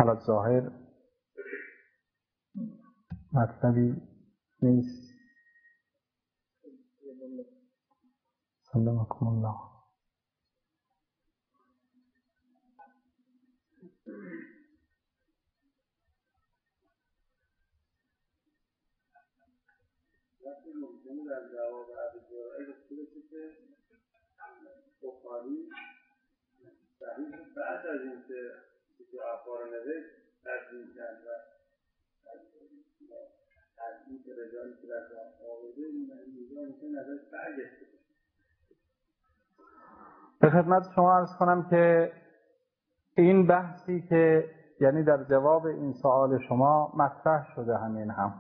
حالا ظاهر مطلبی نیست. سلامکم الله. وقتی ممکنه در جواب ابوزرعه گفته که بخاری صحیح بعد از اینکه ضعفا رو نوشت تدوین کرد و تدوین که رجالی که در ضعف آورده اینجا ممکن ازش برگشته. به خدمت شما عرض کنم که این بحثی که یعنی در جواب این سوال شما مطرح شده همین هم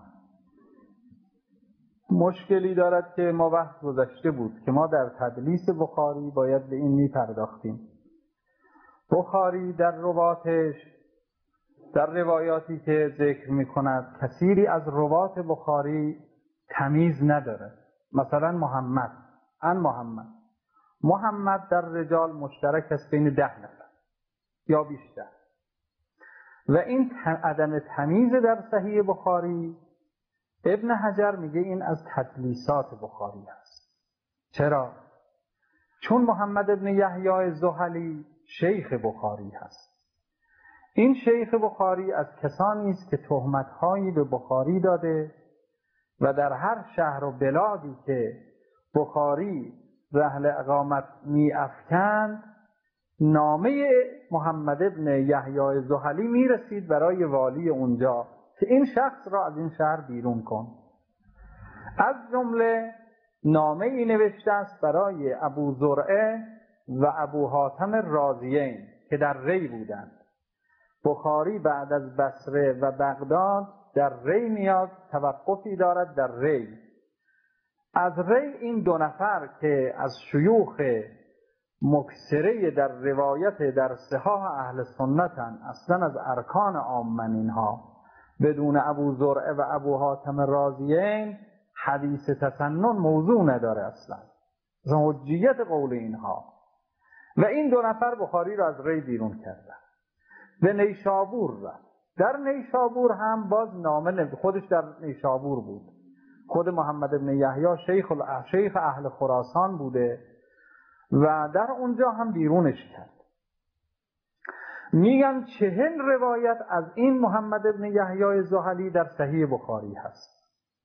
مشکلی دارد که ما بحث گذشته بود که ما در تدلیس بخاری باید به این می پرداختیم. بخاری در رواتش در روایاتی که ذکر می کند کثیری از روات بخاری تمیز نداره. مثلا محمد ان محمد محمد در رجال مشترک است بین ده نفر یا بیشتر و این عدم تمیز در صحیح بخاری ابن حجر میگه این از تدلیسات بخاری است. چرا؟ چون محمد ابن یحیی زحلی شیخ بخاری هست. این شیخ بخاری از کسانی است که تهمت‌هایی به بخاری داده و در هر شهر و بلادی که بخاری رحل اقامت می افکند نامه محمد ابن یحیی زحلی می رسید برای والی اونجا که این شخص را از این شهر بیرون کن. از جمله نامه ای نوشته است برای ابو زرعه و ابو حاتم رازیین که در ری بودند. بخاری بعد از بصره و بغداد در ری میاد، توقفی دارد در ری. از ری این دو نفر که از شیوخ مکثره در روایت در صحاح اهل سنتن، اصلا از ارکان عامن اینها، بدون ابو زرعه و ابو حاتم رازیین حدیث تسنن موضوع نداره اصلا، حجیت قول اینها. و این دو نفر بخاری را از ری بیرون کردن، به نیشابور رفت. در نیشابور هم باز نامه، خودش در نیشابور بود، خود محمد ابن یحیی شیخ شیخ اهل خراسان بوده و در اونجا هم بیرونش کرد. میگن چهل روایت از این محمد ابن یحیی زحلی در صحیح بخاری هست.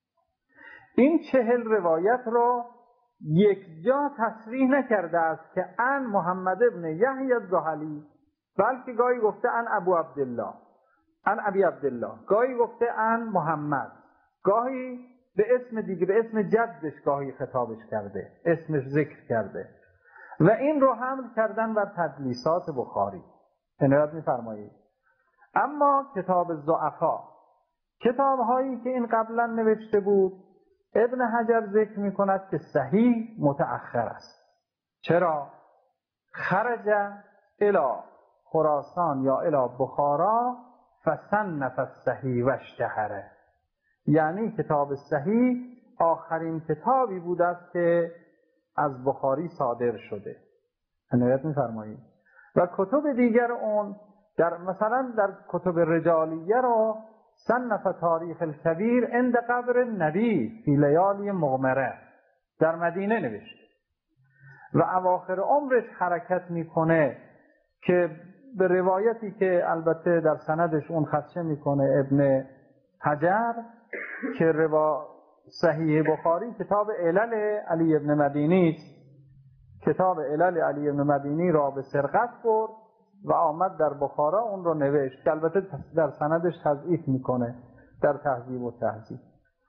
این چهل روایت را یک جا تصریح نکرده است که ان محمد ابن یحیی زحلی، بلکه گاهی گفته ان ابو عبدالله، ان ابی عبدالله، گاهی گفته ان محمد، گاهی به اسم دیگه، به اسم جدش گاهی خطابش کرده، اسمش ذکر کرده و این رو حمل کردن بر تدلیسات بخاری. عنایت می‌فرمایید. اما کتاب الضعفا، کتاب هایی که این قبلا نوشته بود، ابن حجر ذکر می‌کند که صحیح متأخر است. چرا؟ خرج الی خراسان یا الی بخارا فصنف الصحیح و اشتهره، یعنی کتاب صحیح آخرین کتابی بود است که از بخاری صادر شده. عنایت می‌فرمایید. و کتب دیگر اون در مثلا در کتب رجالیه را صنف تاریخ الکبیر عند قبر النبی فی لیالی مغمره در مدینه نوشته و اواخر عمرش حرکت میکنه که به روایتی که البته در سندش اون خدشه میکنه ابن حجر که روا صحیح بخاری کتاب علل علی ابن مدینی است، کتاب علل علی ابن مدینی را به سرقت برد و آمد در بخارا اون رو نوشت که البته در سندش تضعیف میکنه در تهذیب و تهذیب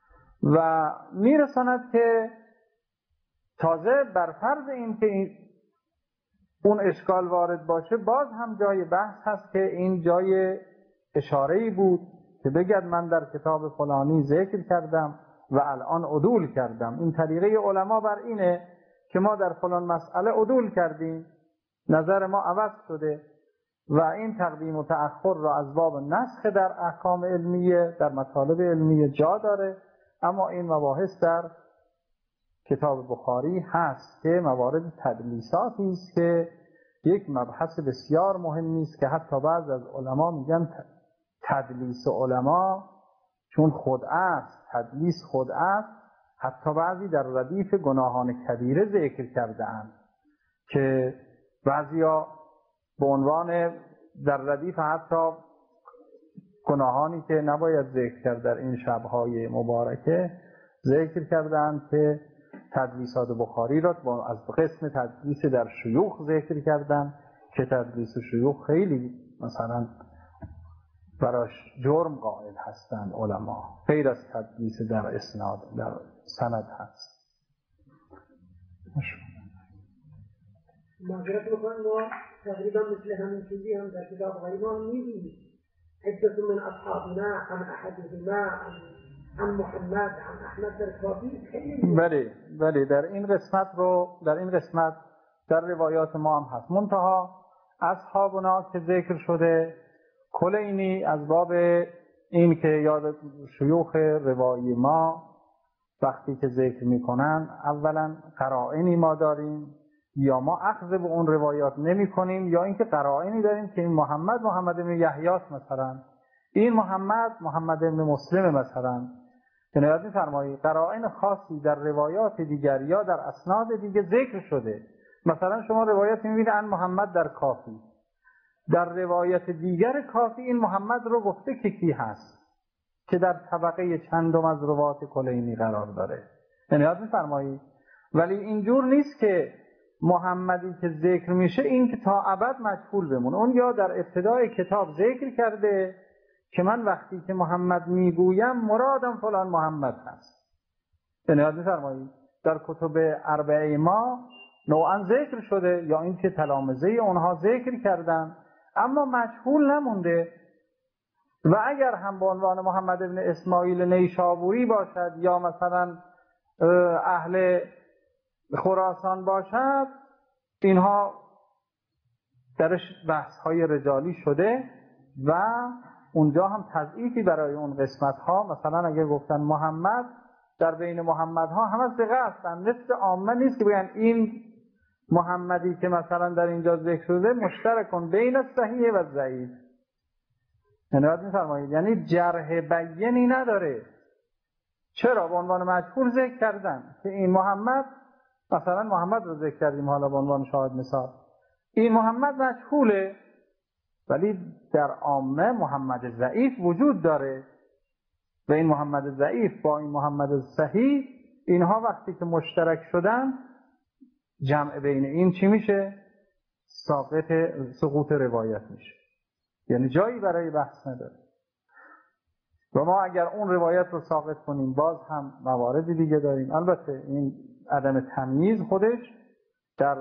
و میرساند که تازه بر فرض این که این اون اشکال وارد باشه باز هم جای بحث هست که این جای اشاره‌ای بود که بگد من در کتاب فلانی ذکر کردم و الان عدول کردم. این طریقه علما بر اینه که ما در فلان مسئله عدول کردیم، نظر ما عوض شده و این تقدیم و تأخر را از باب نسخ در احکام علمیه، در مطالب علمیه جا داره. اما این مباحث در کتاب بخاری هست که موارد تدلیساتی است که یک مبحث بسیار مهمی است که حتی بعض از علما میگن تدلیس علما چون خود است، تدلیس خود است، حتی بعضی در ردیف گناهان کبیره ذکر کرده‌اند که بعضیا به عنوان در ردیف حتی گناهانی که نباید ذکر کرد در این شب‌های مبارکه ذکر کردند که تدلیسات بخاری را از قسم تدلیس در شیوخ ذکر کردند که تدلیس شیوخ خیلی مثلا براش جرم قائل هستند علما، غیر از تدلیس در اسناد در سند هست. معذرت میکنم، ما تقریبا مثل همین چیزی هم در کتاب غیبان می‌بینیم. عدة من اصحابنا عن احدهما عن محمد عن احمد در کافی. بله بله در این قسمت رو در این قسمت در روایات ما هم هست. منتها اصحابنا که ذکر شده کلینی از باب این که یاد شیوخ روایی ما وقتی که ذکر میکنن اولا قرائنی ما داریم یا ما اخذ به اون روایات نمی کنیم یا اینکه قرائنی داریم که این محمد محمد بن یحیی مثلا، این محمد محمد بن مسلم مثلا. جنایت می‌فرمایید قرائن خاصی در روایات دیگر یا در اسناد دیگه ذکر شده. مثلا شما روایت می‌بینید ان محمد در کافی، در روایت دیگر کافی این محمد رو گفته که کی هست که در طبقه چندم از روایات کلینی قرار داره. جنایت می‌فرمایید ولی اینجور نیست که محمدی که ذکر میشه این که تا ابد مجهول بمونه. اون یا در ابتدای کتاب ذکر کرده که من وقتی که محمد میگویم مرادم فلان محمد هست. عنایت می‌فرمایید در کتب اربعه ما نوعا ذکر شده یا این که تلامذه اونها ذکر کردن اما مجهول نمونده. و اگر هم به عنوان محمد ابن اسماعیل نیشابوری باشد یا مثلا اهل خراسان باشد اینها درش بحث های رجالی شده و اونجا هم تضعیفی برای اون قسمت ها. مثلا اگر گفتن محمد در بین محمد ها همه ثقه هستن، مثل عامه نیست که بگن این محمدی که مثلا در اینجا ذکر شده مشترک کن بین صحیح و ضعیف. عنایت می‌فرمایید یعنی جرح بیانی نداره. چرا به عنوان مجهول ذکر کردن که این محمد مثلا محمد رو ذکر کردیم حالا به عنوان شاهد مثال، این محمد مجهوله ولی در عامه محمد ضعیف وجود داره و این محمد ضعیف با این محمد صحیح اینها وقتی که مشترک شدن جمع بین این چی میشه؟ ساقط سقوط روایت میشه، یعنی جایی برای بحث نداره. و ما اگر اون روایت رو ساقط کنیم باز هم موارد دیگه داریم. البته این عدم تمییز خودش در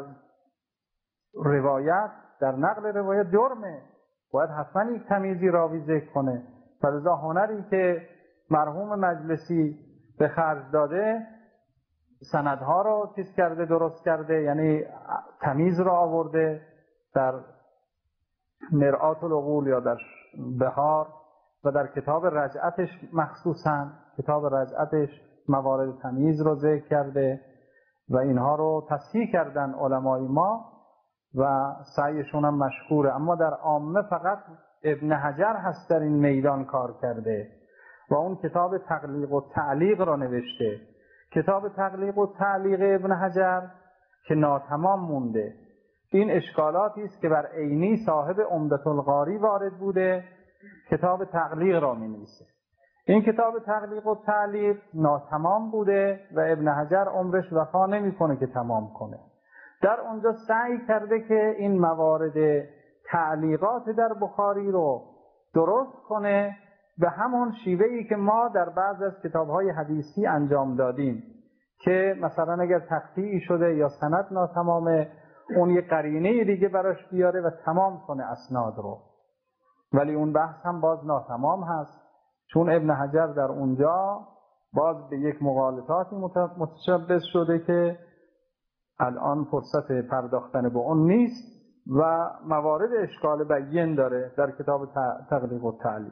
روایت در نقل روایت جرمه، باید حتما یک تمییزی راوی ذکر کنه. فلذا هنری که مرحوم مجلسی به خرج داده سندها رو چیز کرده درست کرده، یعنی تمییز رو آورده در مرآت العقول یا در بهار و در کتاب رجعتش مخصوصا کتاب رجعتش موارد تمییز رو ذکر کرده و اینها رو تصحیح کردن علمای ما و سعیشون هم مشکوره. اما در عامه فقط ابن حجر هست در این میدان کار کرده و اون کتاب تقلیق و تعلیق رو نوشته. کتاب تقلیق و تعلیق ابن حجر که ناتمام مونده. این اشکالاتی است که بر عینی صاحب عمدة القاری وارد بوده، کتاب تقلیق را می‌نویسه. این کتاب تقلیق و تعلیق ناتمام بوده و ابن حجر عمرش وفا نمی‌کنه که تمام کنه. در اونجا سعی کرده که این موارد تعلیقات در بخاری رو درست کنه به همون شیوهی که ما در بعض از کتاب‌های حدیثی انجام دادیم که مثلا اگر تقطیعی شده یا سند ناتمامه اون یه قرینه دیگه براش بیاره و تمام کنه اسناد رو. ولی اون بحث هم باز ناتمام هست چون ابن حجر در اونجا باز به یک مغالطاتی متشبث شده که الان فرصت پرداختن به اون نیست و موارد اشکال بیان داره. در کتاب تقلیق و تعلیق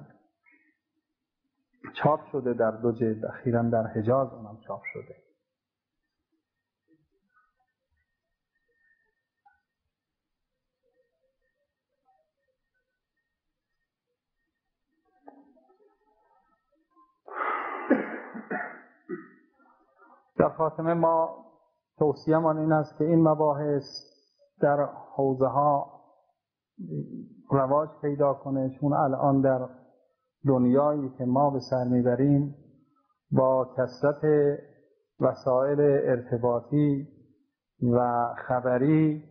چاپ شده در دو جلد، اخیراً در حجاز اونم چاپ شده. در خاتمه ما توصیه‌مان این است که این مباحث در حوزه ها رواج پیدا کنه، چون الان در دنیایی که ما به سر میبریم با کثرت وسایل ارتباطی و خبری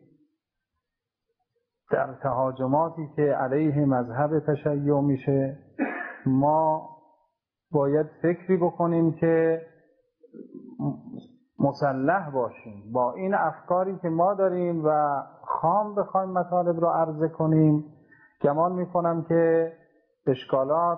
در تهاجماتی که علیه مذهب تشیع میشه، ما باید فکری بکنیم که مسلح باشیم با این افکاری که ما داریم و خام بخوایم مطالب رو عرضه کنیم. گمان میکنم که اشکالات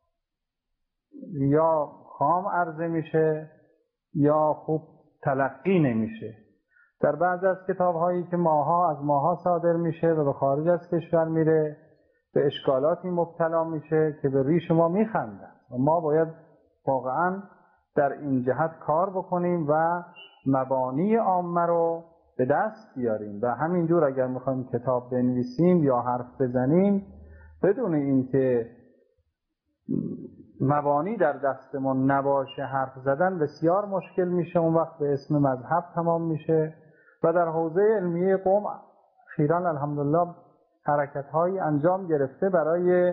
یا خام عرضه میشه یا خوب تلقی نمیشه. در بعض از کتاب‌هایی که ماها از ماها صادر میشه و به خارج از کشور میره، به اشکالاتی مبتلا میشه که به ریش ما میخندن و ما باید واقعا در این جهت کار بکنیم و مبانی عامه رو به دست بیاریم. و همینجور اگر میخوایم کتاب بنویسیم یا حرف بزنیم، بدون اینکه مبانی در دستمون نباشه حرف زدن بسیار مشکل میشه، اون وقت به اسم مذهب تمام میشه. و در حوزه علمیه قم اخیراً الحمدلله حرکت‌هایی انجام گرفته برای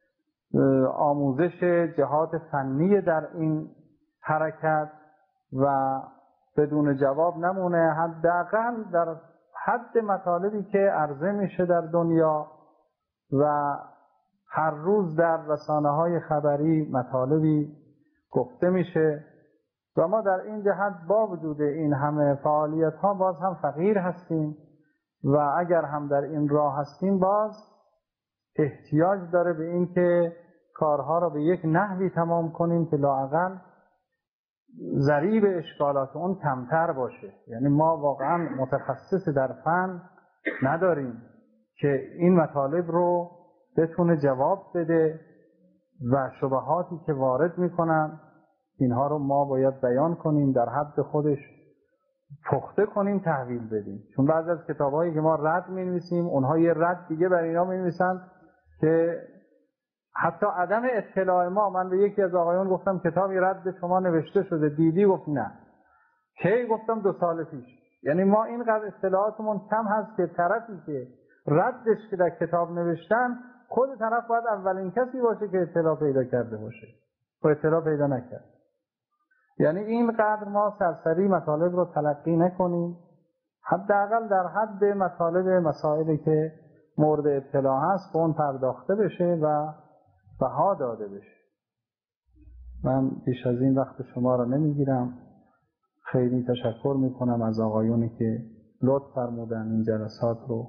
آموزش جهات فنی در این حرکت و بدون جواب نمونه. حداقل در حد مطالبی که عرضه میشه در دنیا و هر روز در رسانه‌های خبری مطالبی گفته میشه و ما در این جهت با وجود این همه فعالیت‌ها باز هم فقیر هستیم و اگر هم در این راه هستیم باز احتیاج داره به این که کارها را به یک نحوی تمام کنیم که لااقل ضریب اشکالات اون کمتر باشه. یعنی ما واقعا متخصص در فن نداریم که این مطالب رو بتونه جواب بده و شبهاتی که وارد میکنن اینها رو ما باید بیان کنیم، در حد خودش پخته کنیم، تحویل بدیم. چون بعضی از کتابایی که ما رد می‌نویسیم اونها یه رد دیگه بر اینا می‌نویسن که حتی عدم اطلاع ما. من به یکی از آقایان گفتم کتابی رد شما نوشته شده، دیدی؟ گفت نه. کی؟ گفتم دو سال پیش. یعنی ما اینقدر اطلاعاتمون کم هست که طرفی که ردش که در کتاب نوشتن، خود طرف باید اولین کسی باشه که اطلاع پیدا کرده باشه و اطلاع پیدا نکرد. یعنی اینقدر ما سرسری مطالب رو تلقی نکنیم، حداقل در حد مطالب مسائلی که مورد اطلاع هست به اون پرداخته بشه و بها داده بشه. من بیش از این وقت شما رو نمیگیرم. خیلی تشکر میکنم از آقایونی که لطف فرمودن این جلسات رو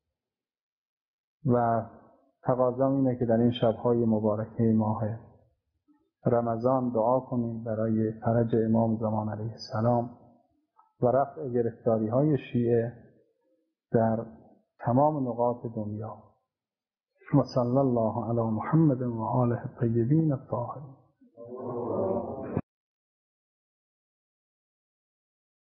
و تقاضام اینه که در این شب‌های مبارکه ماه رمضان دعا کنیم برای فرج امام زمان علیه السلام و رفع گرفتاری‌های شیعه در تمام نقاط دنیا. و صلی الله علی محمد و آله الطیبین الطاهرین.